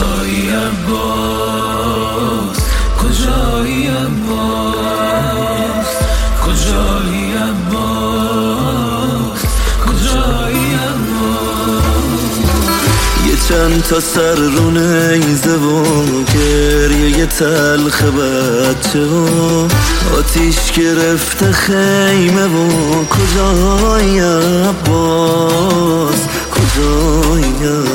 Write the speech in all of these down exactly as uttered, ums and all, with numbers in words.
کجایی عباس، کجایی عباس، کجایی عباس، کجایی عباس. یه چند تا سر رو نیزه و گریه تلخ بچه و آتیش گرفته خیمه و کجایی عباس، کجایی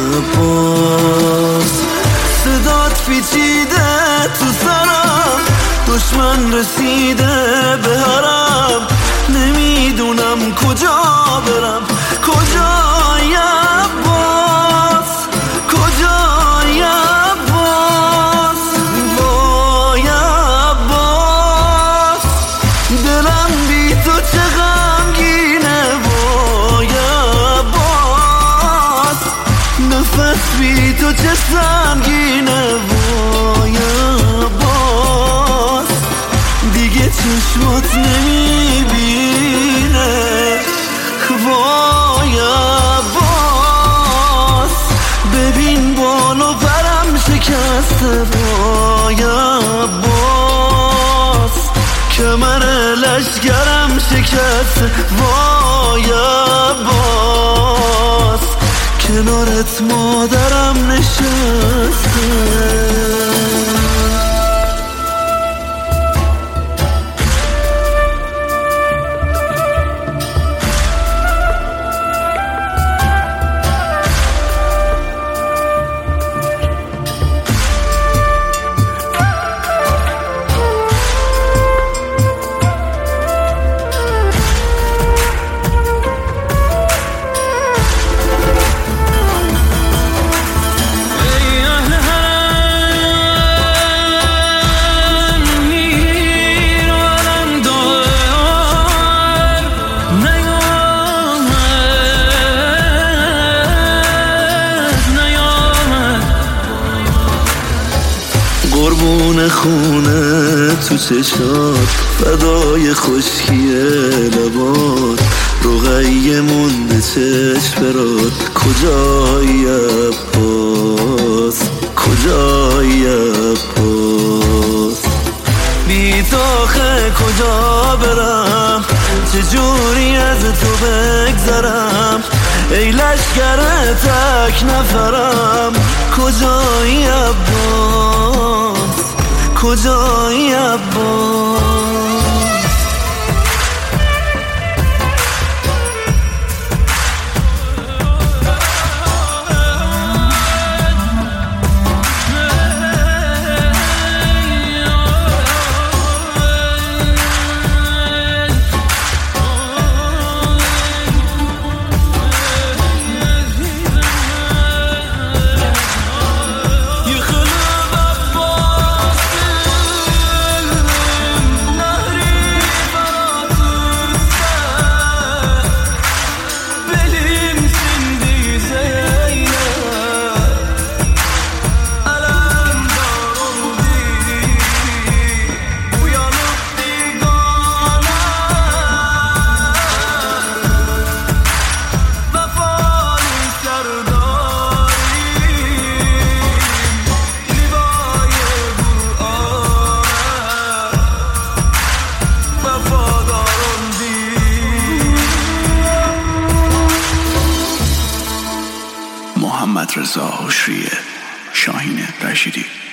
عباس. صدات پیچیده تو سرم، دشمن رسیده به حرم، نمیدونم کجا برم، کجایی عباس، کجایی عباس. وای عباس، دلم بی تو چه غمگینه. وای عباس، نفس بی تو چه سنگینه. وای عباس، دیگه چشمات نمیبینه. وای عباس، ببین بالو پرم شکسته. وای عباس، کمر لشگرم شکسته. وای عباس، کنارت مادرم نشسته. قربون خونه تو چشات، فدای خشکی لبات، رقیه مونده چشم برات. کجایی عباس، کجایی عباس. بی تاخه کجا برم، چجوری از تو بگذرم. ای لشگر تک نفرم، کجایی عباس، کجایی عباس. محمد رضا حشریه، شاهین رشیدی.